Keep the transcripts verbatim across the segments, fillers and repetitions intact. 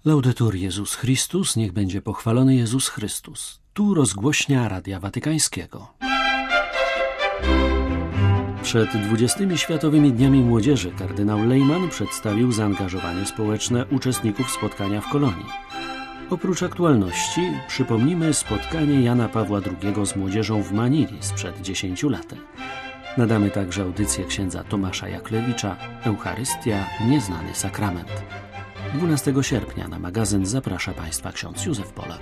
Laudetur Jezus Chrystus, niech będzie pochwalony Jezus Chrystus. Tu rozgłośnia Radia Watykańskiego. Przed dwudziestymi Światowymi Dniami Młodzieży kardynał Lehmann przedstawił zaangażowanie społeczne uczestników spotkania w Kolonii. Oprócz aktualności przypomnimy spotkanie Jana Pawła drugiego z młodzieżą w Manili sprzed dziesięciu lat. Nadamy także audycję księdza Tomasza Jaklewicza Eucharystia – Nieznany Sakrament. dwunastego sierpnia na magazyn zaprasza Państwa ksiądz Józef Polak.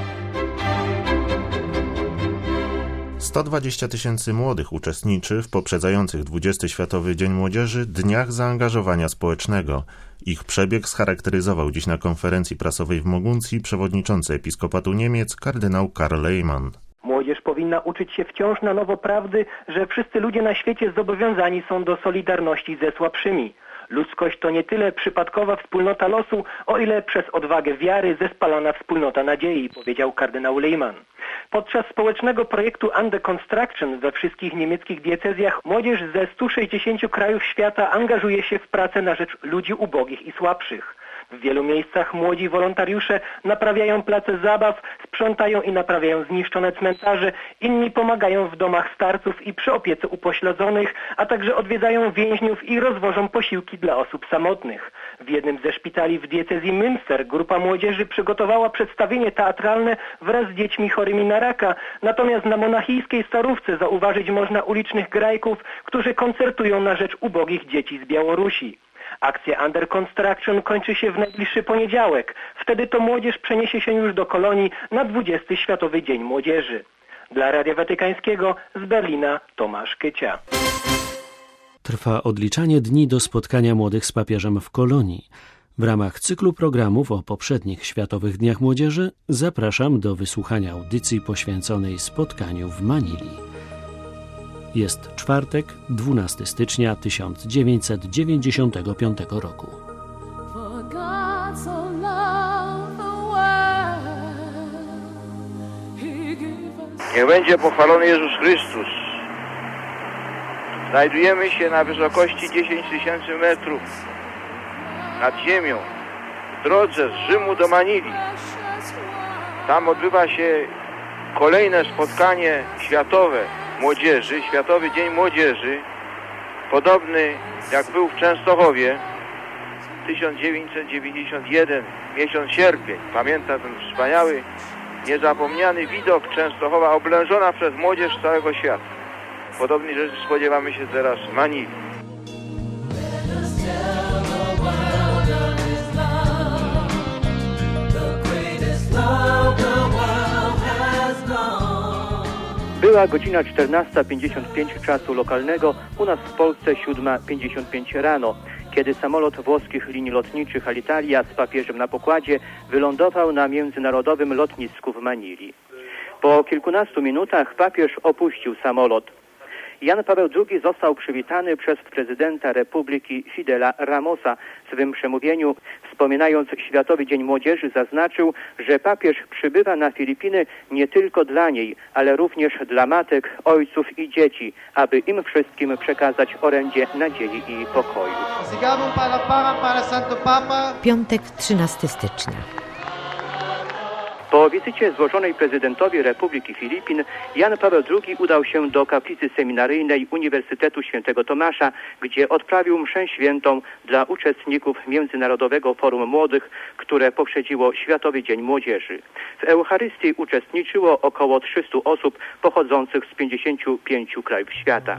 sto dwadzieścia tysięcy młodych uczestniczy w poprzedzających dwudziesty Światowy Dzień Młodzieży Dniach Zaangażowania Społecznego. Ich przebieg scharakteryzował dziś na konferencji prasowej w Moguncji przewodniczący Episkopatu Niemiec kardynał Karl Lehmann. Młodzież powinna uczyć się wciąż na nowo prawdy, że wszyscy ludzie na świecie zobowiązani są do solidarności ze słabszymi. Ludzkość to nie tyle przypadkowa wspólnota losu, o ile przez odwagę wiary zespalona wspólnota nadziei, powiedział kardynał Lehmann. Podczas społecznego projektu Under Construction we wszystkich niemieckich diecezjach młodzież ze stu sześćdziesięciu krajów świata angażuje się w pracę na rzecz ludzi ubogich i słabszych. W wielu miejscach młodzi wolontariusze naprawiają place zabaw, sprzątają i naprawiają zniszczone cmentarze, inni pomagają w domach starców i przy opiece upośledzonych, a także odwiedzają więźniów i rozwożą posiłki dla osób samotnych. W jednym ze szpitali w diecezji Münster grupa młodzieży przygotowała przedstawienie teatralne wraz z dziećmi chorymi na raka, natomiast na monachijskiej Starówce zauważyć można ulicznych grajków, którzy koncertują na rzecz ubogich dzieci z Białorusi. Akcja Under Construction kończy się w najbliższy poniedziałek. Wtedy to młodzież przeniesie się już do Kolonii na dwudziesty Światowy Dzień Młodzieży. Dla Radia Watykańskiego z Berlina Tomasz Kycia. Trwa odliczanie dni do spotkania młodych z papieżem w Kolonii. W ramach cyklu programów o poprzednich Światowych Dniach Młodzieży zapraszam do wysłuchania audycji poświęconej spotkaniu w Manili. Jest czwartek, dwunastego stycznia tysiąc dziewięćset dziewięćdziesiątego piątego roku. Niech będzie pochwalony Jezus Chrystus. Znajdujemy się na wysokości dziesięć tysięcy metrów nad ziemią, w drodze z Rzymu do Manili. Tam odbywa się kolejne spotkanie światowe młodzieży, Światowy Dzień Młodzieży, podobny jak był w Częstochowie, tysiąc dziewięćset dziewięćdziesiąty pierwszy, miesiąc sierpień. Pamięta ten wspaniały, niezapomniany widok Częstochowa oblężona przez młodzież całego świata. Podobnej rzeczy spodziewamy się teraz w Manili. Była godzina czternasta pięćdziesiąt pięć czasu lokalnego, u nas w Polsce siódma pięćdziesiąt pięć rano, kiedy samolot włoskich linii lotniczych Alitalia z papieżem na pokładzie wylądował na międzynarodowym lotnisku w Manili. Po kilkunastu minutach papież opuścił samolot. Jan Paweł drugi został przywitany przez prezydenta Republiki Fidela Ramosa. W swym przemówieniu, wspominając Światowy Dzień Młodzieży, zaznaczył, że papież przybywa na Filipiny nie tylko dla niej, ale również dla matek, ojców i dzieci, aby im wszystkim przekazać orędzie nadziei i pokoju. Piątek, trzynastego stycznia. Po wizycie złożonej prezydentowi Republiki Filipin, Jan Paweł drugi udał się do kaplicy seminaryjnej Uniwersytetu Świętego Tomasza, gdzie odprawił mszę świętą dla uczestników Międzynarodowego Forum Młodych, które poprzedziło Światowy Dzień Młodzieży. W Eucharystii uczestniczyło około trzystu osób pochodzących z pięćdziesięciu pięciu krajów świata.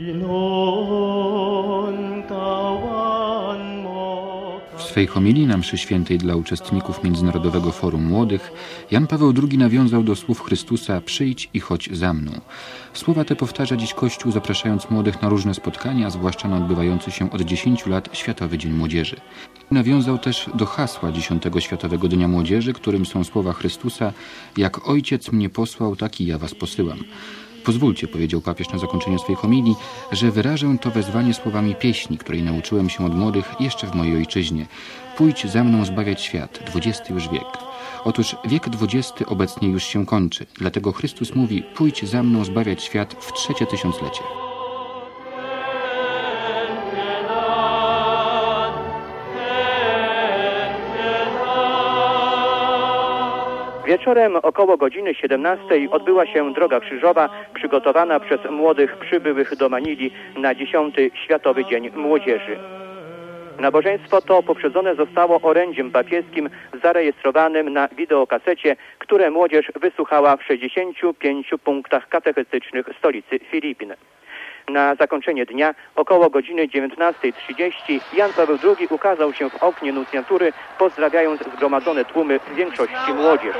W swej homilii na mszy świętej dla uczestników Międzynarodowego Forum Młodych Jan Paweł drugi nawiązał do słów Chrystusa: przyjdź i chodź za mną. Słowa te powtarza dziś Kościół, zapraszając młodych na różne spotkania, zwłaszcza na odbywający się od dziesięciu lat Światowy Dzień Młodzieży. Nawiązał też do hasła dziesiątego Światowego Dnia Młodzieży, którym są słowa Chrystusa: jak Ojciec mnie posłał, tak i ja was posyłam. Pozwólcie, powiedział papież na zakończeniu swej homilii, że wyrażę to wezwanie słowami pieśni, której nauczyłem się od młodych jeszcze w mojej ojczyźnie. Pójdź za mną zbawiać świat, dwudziesty już wiek. Otóż wiek dwudziesty obecnie już się kończy, dlatego Chrystus mówi: pójdź za mną zbawiać świat w trzecie tysiąclecie. Wieczorem około godziny siedemnastej odbyła się droga krzyżowa przygotowana przez młodych przybyłych do Manili na dziesiąty Światowy Dzień Młodzieży. Nabożeństwo to poprzedzone zostało orędziem papieskim zarejestrowanym na wideokasecie, które młodzież wysłuchała w sześćdziesięciu pięciu punktach katechetycznych stolicy Filipin. Na zakończenie dnia około godziny dziewiętnastej trzydzieści Jan Paweł drugi ukazał się w oknie nuncjatury, pozdrawiając zgromadzone tłumy, w większości młodzież.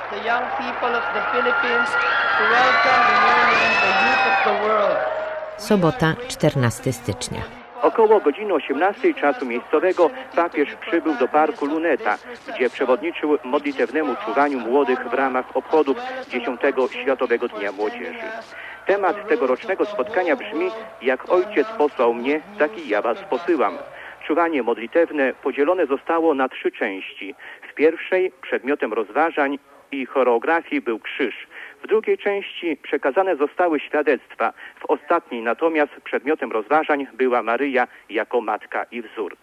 Sobota, czternastego stycznia. Około godziny osiemnastej czasu miejscowego papież przybył do parku Luneta, gdzie przewodniczył modlitewnemu czuwaniu młodych w ramach obchodów dziesiątego Światowego Dnia Młodzieży. Temat tegorocznego spotkania brzmi: jak Ojciec posłał mnie, tak i ja was posyłam. Czuwanie modlitewne podzielone zostało na trzy części. W pierwszej przedmiotem rozważań i choreografii był krzyż. W drugiej części przekazane zostały świadectwa. W ostatniej natomiast przedmiotem rozważań była Maryja jako matka i wzór.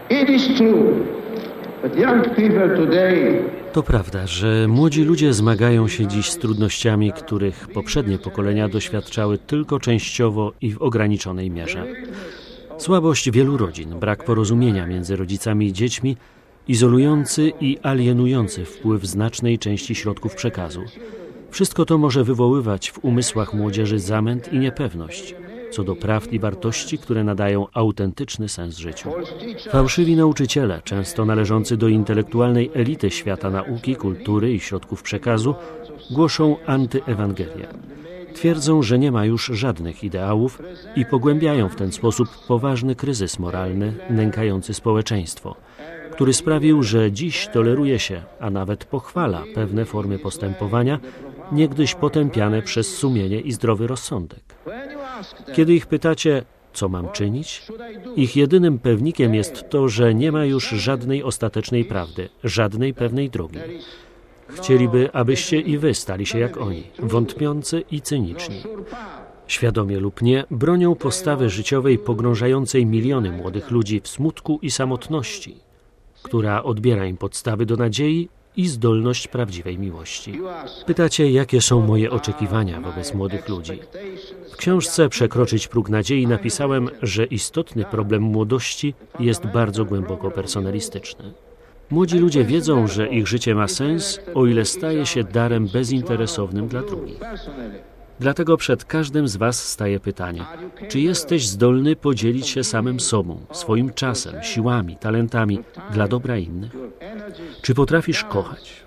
To prawda, że młodzi ludzie zmagają się dziś z trudnościami, których poprzednie pokolenia doświadczały tylko częściowo i w ograniczonej mierze. Słabość wielu rodzin, brak porozumienia między rodzicami i dziećmi, izolujący i alienujący wpływ znacznej części środków przekazu. Wszystko to może wywoływać w umysłach młodzieży zamęt i niepewność co do prawd i wartości, które nadają autentyczny sens życiu. Fałszywi nauczyciele, często należący do intelektualnej elity świata nauki, kultury i środków przekazu, głoszą antyewangelię. Twierdzą, że nie ma już żadnych ideałów i pogłębiają w ten sposób poważny kryzys moralny nękający społeczeństwo, który sprawił, że dziś toleruje się, a nawet pochwala pewne formy postępowania, niegdyś potępiane przez sumienie i zdrowy rozsądek. Kiedy ich pytacie, co mam czynić, ich jedynym pewnikiem jest to, że nie ma już żadnej ostatecznej prawdy, żadnej pewnej drogi. Chcieliby, abyście i wy stali się jak oni, wątpiący i cyniczni. Świadomie lub nie, bronią postawy życiowej pogrążającej miliony młodych ludzi w smutku i samotności, która odbiera im podstawy do nadziei i zdolność prawdziwej miłości. Pytacie, jakie są moje oczekiwania wobec młodych ludzi. W książce Przekroczyć próg nadziei napisałem, że istotny problem młodości jest bardzo głęboko personalistyczny. Młodzi ludzie wiedzą, że ich życie ma sens, o ile staje się darem bezinteresownym dla drugich. Dlatego przed każdym z was staje pytanie, czy jesteś zdolny podzielić się samym sobą, swoim czasem, siłami, talentami dla dobra innych? Czy potrafisz kochać?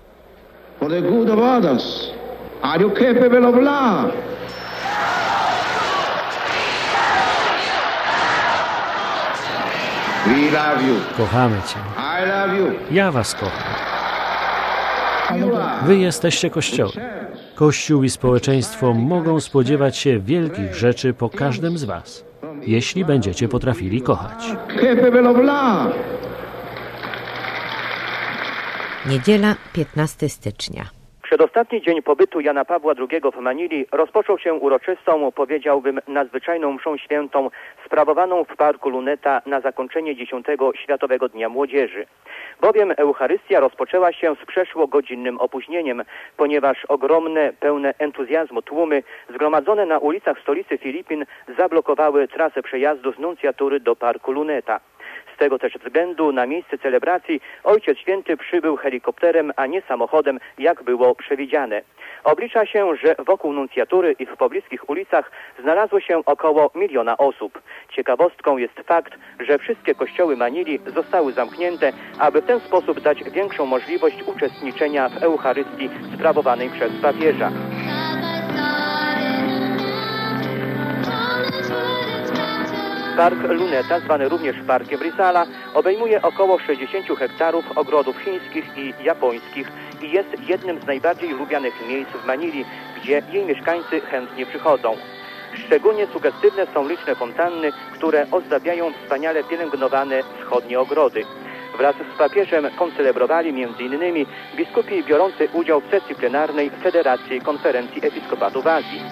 Kochamy cię. Ja was kocham. Wy jesteście Kościołem. Kościół i społeczeństwo mogą spodziewać się wielkich rzeczy po każdym z was, jeśli będziecie potrafili kochać. Niedziela, piętnastego stycznia. Przedostatni dzień pobytu Jana Pawła drugiego w Manili rozpoczął się uroczystą, powiedziałbym, nadzwyczajną mszą świętą sprawowaną w parku Luneta na zakończenie dziesiątego Światowego Dnia Młodzieży. Bowiem Eucharystia rozpoczęła się z przeszłogodzinnym opóźnieniem, ponieważ ogromne, pełne entuzjazmu tłumy zgromadzone na ulicach stolicy Filipin zablokowały trasę przejazdu z nuncjatury do parku Luneta. Z tego też względu na miejsce celebracji Ojciec Święty przybył helikopterem, a nie samochodem, jak było przewidziane. Oblicza się, że wokół nuncjatury i w pobliskich ulicach znalazło się około miliona osób. Ciekawostką jest fakt, że wszystkie kościoły Manili zostały zamknięte, aby w ten sposób dać większą możliwość uczestniczenia w Eucharystii sprawowanej przez papieża. Park Luneta, zwany również Parkiem Rizala, obejmuje około sześćdziesiąt hektarów ogrodów chińskich i japońskich i jest jednym z najbardziej lubianych miejsc w Manili, gdzie jej mieszkańcy chętnie przychodzą. Szczególnie sugestywne są liczne fontanny, które ozdabiają wspaniale pielęgnowane wschodnie ogrody. Wraz z papieżem koncelebrowali między innymi biskupi biorący udział w sesji plenarnej Federacji Konferencji Episkopatów Azji.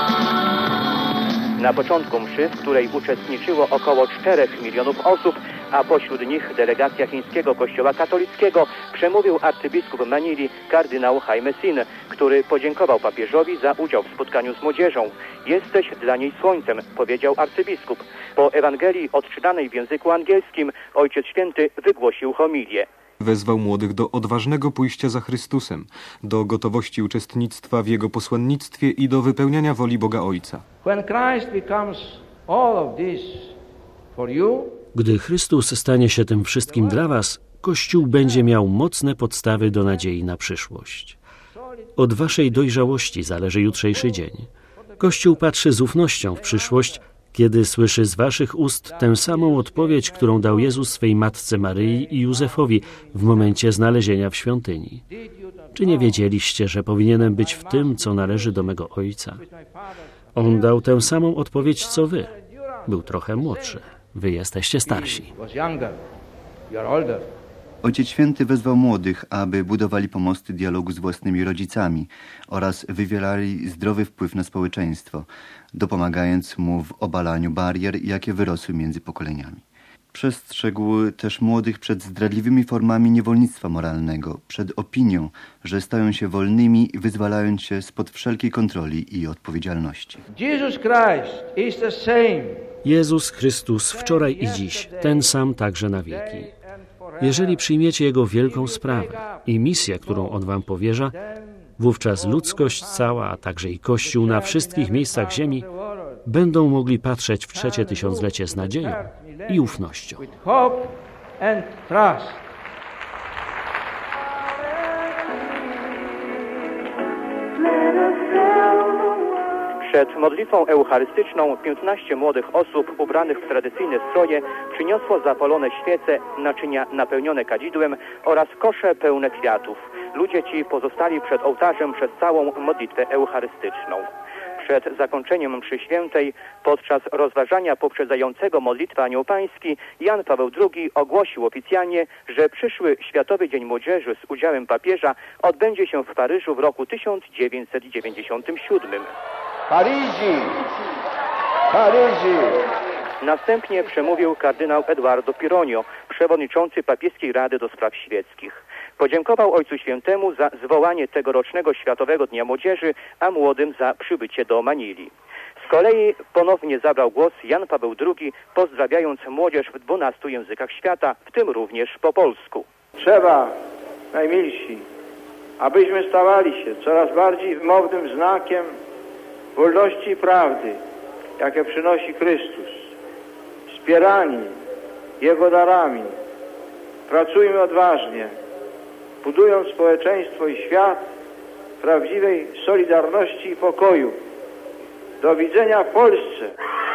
Na początku mszy, w której uczestniczyło około czterech milionów osób, a pośród nich delegacja chińskiego kościoła katolickiego, przemówił arcybiskup Manili kardynał Jaime Sin, który podziękował papieżowi za udział w spotkaniu z młodzieżą. Jesteś dla niej słońcem, powiedział arcybiskup. Po Ewangelii odczytanej w języku angielskim Ojciec Święty wygłosił homilię. Wezwał młodych do odważnego pójścia za Chrystusem, do gotowości uczestnictwa w Jego posłannictwie i do wypełniania woli Boga Ojca. Gdy Chrystus stanie się tym wszystkim dla was, Kościół będzie miał mocne podstawy do nadziei na przyszłość. Od waszej dojrzałości zależy jutrzejszy dzień. Kościół patrzy z ufnością w przyszłość, kiedy słyszy z waszych ust tę samą odpowiedź, którą dał Jezus swej matce Maryi i Józefowi w momencie znalezienia w świątyni. Czy nie wiedzieliście, że powinienem być w tym, co należy do mego Ojca? On dał tę samą odpowiedź, co wy. Był trochę młodszy. Wy jesteście starsi. Ojciec Święty wezwał młodych, aby budowali pomosty dialogu z własnymi rodzicami oraz wywierali zdrowy wpływ na społeczeństwo, dopomagając mu w obalaniu barier, jakie wyrosły między pokoleniami. Przestrzegł też młodych przed zdradliwymi formami niewolnictwa moralnego, przed opinią, że stają się wolnymi, wyzwalając się spod wszelkiej kontroli i odpowiedzialności. Jesus Christ is the same. Jezus Chrystus wczoraj i dziś, ten sam także na wieki. Jeżeli przyjmiecie Jego wielką sprawę i misję, którą On wam powierza, wówczas ludzkość cała, a także i Kościół na wszystkich miejscach ziemi będą mogli patrzeć w trzecie tysiąclecie z nadzieją i ufnością. Przed modlitwą eucharystyczną piętnaście młodych osób ubranych w tradycyjne stroje przyniosło zapalone świece, naczynia napełnione kadzidłem oraz kosze pełne kwiatów. Ludzie ci pozostali przed ołtarzem przez całą modlitwę eucharystyczną. Przed zakończeniem mszy świętej, podczas rozważania poprzedzającego modlitwę Anioł Pański, Jan Paweł drugi ogłosił oficjalnie, że przyszły Światowy Dzień Młodzieży z udziałem papieża odbędzie się w Paryżu w roku tysiąc dziewięćset dziewięćdziesiątym siódmym. Paryży! Paryży! Następnie przemówił kardynał Eduardo Pironio, przewodniczący Papieskiej Rady do Spraw Świeckich. Podziękował Ojcu Świętemu za zwołanie tegorocznego Światowego Dnia Młodzieży, a młodym za przybycie do Manili. Z kolei ponownie zabrał głos Jan Paweł drugi, pozdrawiając młodzież w dwunastu językach świata, w tym również po polsku. Trzeba, najmilsi, abyśmy stawali się coraz bardziej wymownym znakiem wolności i prawdy, jakie przynosi Chrystus. Wspierani Jego darami, pracujmy odważnie, budując społeczeństwo i świat w prawdziwej solidarności i pokoju. Do widzenia w Polsce.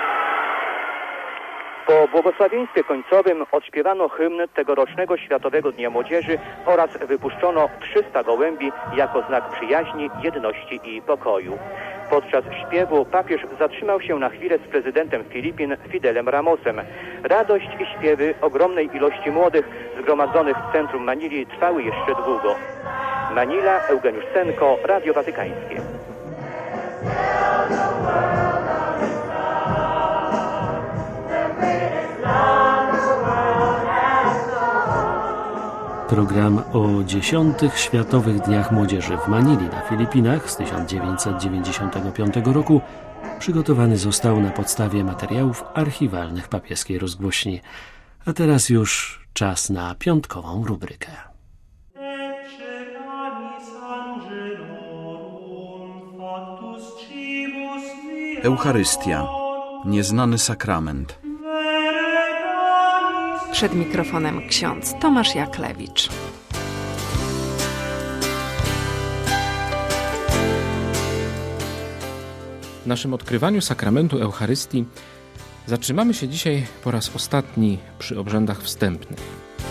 Po błogosławieństwie końcowym odśpiewano hymn tegorocznego Światowego Dnia Młodzieży oraz wypuszczono trzysta gołębi jako znak przyjaźni, jedności i pokoju. Podczas śpiewu papież zatrzymał się na chwilę z prezydentem Filipin Fidelem Ramosem. Radość i śpiewy ogromnej ilości młodych zgromadzonych w centrum Manili trwały jeszcze długo. Manila, Eugeniusz Senko, Radio Watykańskie. Program o dziesiątych Światowych Dniach Młodzieży w Manili na Filipinach z tysiąc dziewięćset dziewięćdziesiątego piątego roku przygotowany został na podstawie materiałów archiwalnych Papieskiej Rozgłośni. A teraz już czas na piątkową rubrykę. Eucharystia. Nieznany sakrament. Przed mikrofonem ksiądz Tomasz Jaklewicz. W naszym odkrywaniu sakramentu Eucharystii zatrzymamy się dzisiaj po raz ostatni przy obrzędach wstępnych.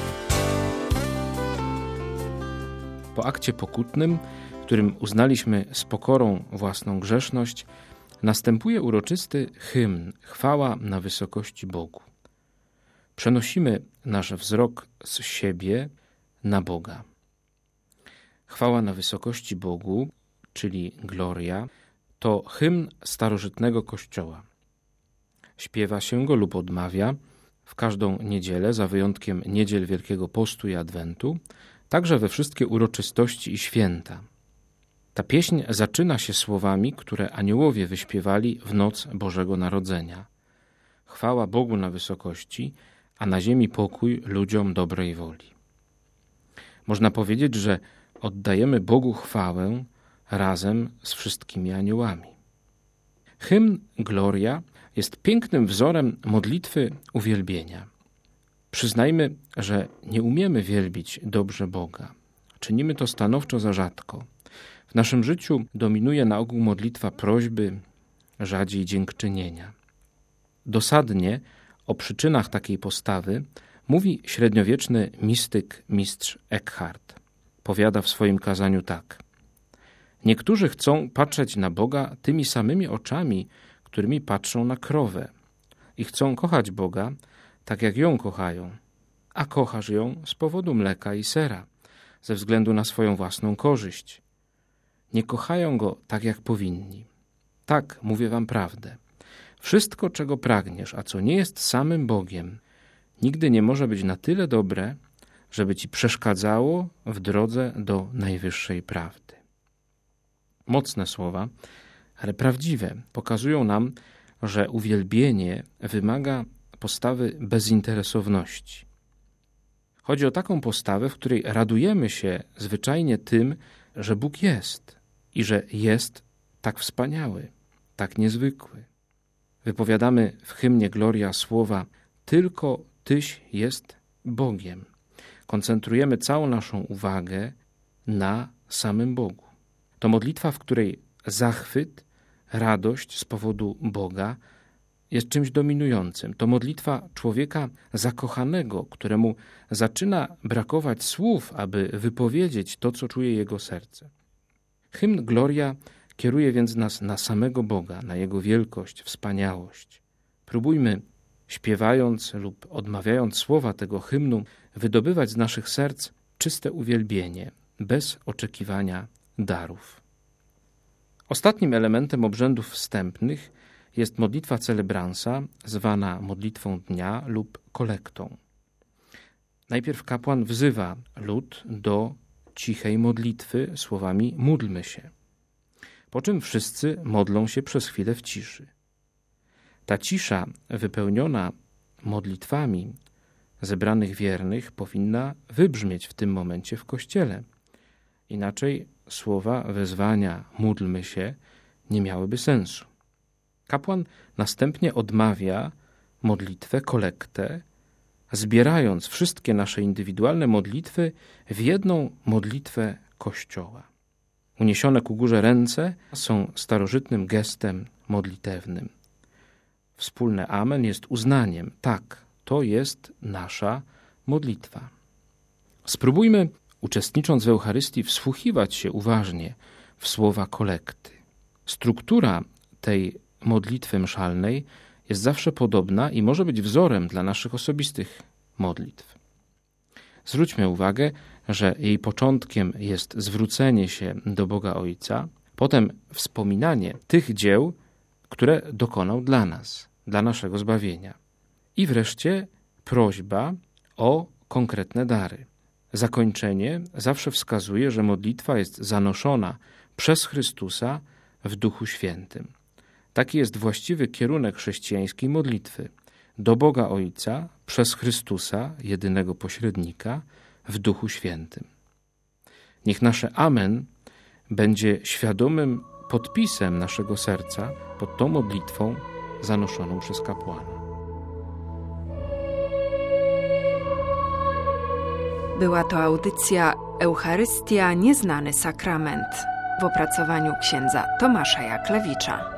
Po akcie pokutnym, w którym uznaliśmy z pokorą własną grzeszność, następuje uroczysty hymn Chwała na wysokości Bogu. Przenosimy nasz wzrok z siebie na Boga. Chwała na wysokości Bogu, czyli Gloria, to hymn starożytnego Kościoła. Śpiewa się go lub odmawia w każdą niedzielę, za wyjątkiem niedziel Wielkiego Postu i Adwentu, także we wszystkie uroczystości i święta. Ta pieśń zaczyna się słowami, które aniołowie wyśpiewali w noc Bożego Narodzenia. Chwała Bogu na wysokości, a na ziemi pokój ludziom dobrej woli. Można powiedzieć, że oddajemy Bogu chwałę razem z wszystkimi aniołami. Hymn Gloria jest pięknym wzorem modlitwy uwielbienia. Przyznajmy, że nie umiemy wielbić dobrze Boga. Czynimy to stanowczo za rzadko. W naszym życiu dominuje na ogół modlitwa prośby, rzadziej dziękczynienia. Dosadnie o przyczynach takiej postawy mówi średniowieczny mistyk mistrz Eckhart. Powiada w swoim kazaniu tak. Niektórzy chcą patrzeć na Boga tymi samymi oczami, którymi patrzą na krowę i chcą kochać Boga tak, jak ją kochają, a kochasz ją z powodu mleka i sera, ze względu na swoją własną korzyść. Nie kochają Go tak, jak powinni. Tak, mówię wam prawdę. Wszystko, czego pragniesz, a co nie jest samym Bogiem, nigdy nie może być na tyle dobre, żeby ci przeszkadzało w drodze do najwyższej prawdy. Mocne słowa, ale prawdziwe, pokazują nam, że uwielbienie wymaga postawy bezinteresowności. Chodzi o taką postawę, w której radujemy się zwyczajnie tym, że Bóg jest i że jest tak wspaniały, tak niezwykły. Wypowiadamy w hymnie Gloria słowa tylko Tyś jest Bogiem. Koncentrujemy całą naszą uwagę na samym Bogu. To modlitwa, w której zachwyt, radość z powodu Boga jest czymś dominującym. To modlitwa człowieka zakochanego, któremu zaczyna brakować słów, aby wypowiedzieć to, co czuje jego serce. Hymn Gloria kieruje więc nas na samego Boga, na Jego wielkość, wspaniałość. Próbujmy, śpiewając lub odmawiając słowa tego hymnu, wydobywać z naszych serc czyste uwielbienie, bez oczekiwania darów. Ostatnim elementem obrzędów wstępnych jest modlitwa celebransa, zwana modlitwą dnia lub kolektą. Najpierw kapłan wzywa lud do cichej modlitwy słowami módlmy się, po czym wszyscy modlą się przez chwilę w ciszy. Ta cisza wypełniona modlitwami zebranych wiernych powinna wybrzmieć w tym momencie w kościele. Inaczej słowa wezwania módlmy się nie miałyby sensu. Kapłan następnie odmawia modlitwę, kolektę, zbierając wszystkie nasze indywidualne modlitwy w jedną modlitwę Kościoła. Uniesione ku górze ręce są starożytnym gestem modlitewnym. Wspólne amen jest uznaniem. Tak, to jest nasza modlitwa. Spróbujmy, uczestnicząc w Eucharystii, wsłuchiwać się uważnie w słowa kolekty. Struktura tej modlitwy mszalnej jest zawsze podobna i może być wzorem dla naszych osobistych modlitw. Zwróćmy uwagę, że jej początkiem jest zwrócenie się do Boga Ojca, potem wspominanie tych dzieł, które dokonał dla nas, dla naszego zbawienia. I wreszcie prośba o konkretne dary. Zakończenie zawsze wskazuje, że modlitwa jest zanoszona przez Chrystusa w Duchu Świętym. Taki jest właściwy kierunek chrześcijańskiej modlitwy. Do Boga Ojca przez Chrystusa, jedynego pośrednika, w Duchu Świętym. Niech nasze amen będzie świadomym podpisem naszego serca pod tą modlitwą zanoszoną przez kapłana. Była to audycja Eucharystia – Nieznany Sakrament w opracowaniu księdza Tomasza Jaklewicza.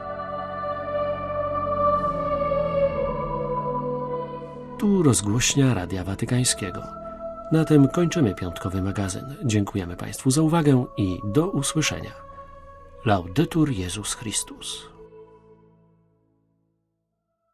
Tu rozgłośnia Radia Watykańskiego. Na tym kończymy piątkowy magazyn. Dziękujemy Państwu za uwagę i do usłyszenia. Laudetur Jezus Chrystus.